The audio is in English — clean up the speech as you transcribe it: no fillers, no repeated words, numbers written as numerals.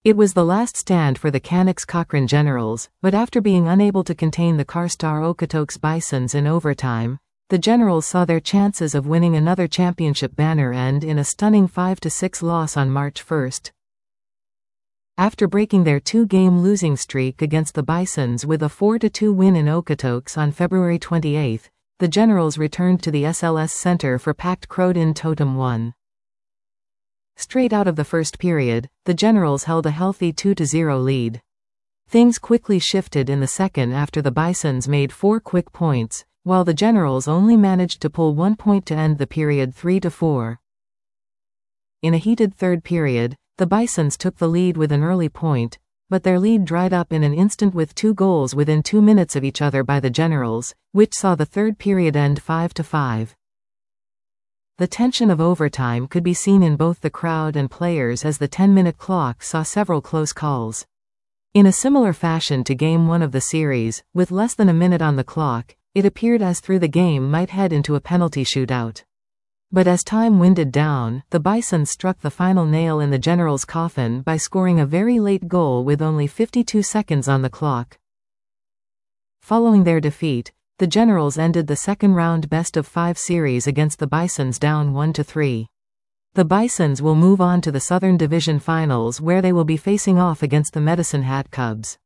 It was the last stand for the Canucks-Cochrane Generals, but after being unable to contain the Carstar Okotoks Bisons in overtime, the Generals saw their chances of winning another championship banner end in a stunning 5-6 loss on March 1. After breaking their two-game losing streak against the Bisons with a 4-2 win in Okotoks on February 28, the Generals returned to the SLS Center for packed crowd-in Totem 1. Straight out of the first period, the Generals held a healthy 2-0 lead. Things quickly shifted in the second after the Bisons made 4 quick points, while the Generals only managed to pull 1 point to end the period 3-4. In a heated third period, the Bisons took the lead with an early point, but their lead dried up in an instant with 2 goals within 2 minutes of each other by the Generals, which saw the third period end 5-5. The tension of overtime could be seen in both the crowd and players as the 10-minute clock saw several close calls. In a similar fashion to Game 1 of the series, with less than a minute on the clock, it appeared as though the game might head into a penalty shootout. But as time winded down, the Bisons struck the final nail in the Generals' coffin by scoring a very late goal with only 52 seconds on the clock. Following their defeat, the Generals ended the second-round best-of-5 series against the Bisons down 1-3. The Bisons will move on to the Southern Division Finals where they will be facing off against the Medicine Hat Cubs.